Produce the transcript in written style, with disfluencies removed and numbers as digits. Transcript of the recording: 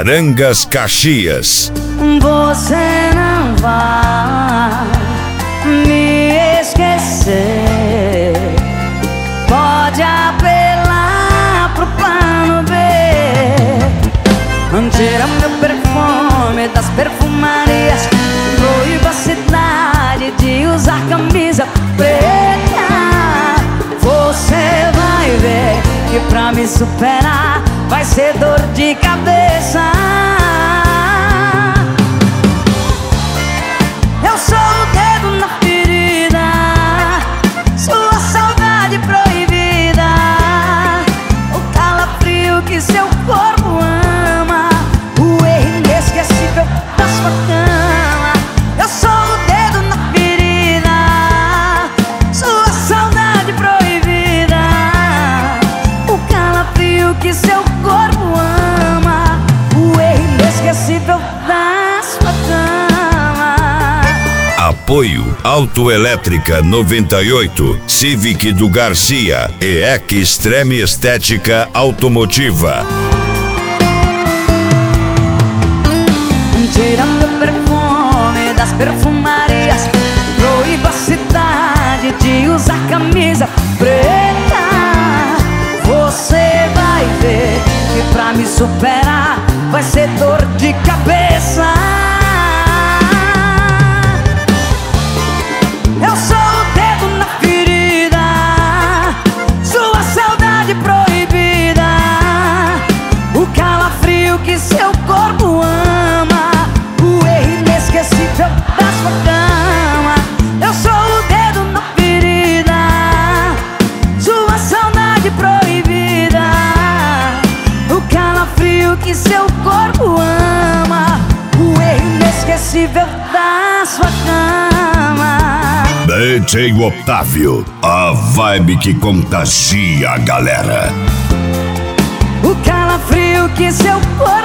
Carangas, Caxias. Você não vai me esquecer. Pode apelar pro plano B. Tira meu perfume das perfumarias. Proíba a cidade de usar camisa preta. Você vai ver que pra me superar vai ser dor de cabeça. Eu sou o dedo na ferida, sua saudade proibida, o calafrio que seu corpo ama, o erro inesquecível da sua cama. Eu sou o dedo na ferida, sua saudade proibida, o calafrio que seu corpo ama, o erro inesquecível da sua cama. Apoio Autoelétrica 98, Civic do Garcia e Extreme Estética Automotiva. Tira meu perfume das perfumarias. Proíba a cidade de usar camisa preta. Você vai ver que pra me superar vai ser dor de cabeça. Eu sou o dedo na ferida, sua saudade proibida, o calafrio que seu corpo ama, o erro inesquecível da sua cama. Eu sou o dedo na ferida, sua saudade proibida, o calafrio que seu corpo ama, o erro inesquecível da sua cama. DJ Otávio, a vibe que contagia a galera. O calafrio que seu corpo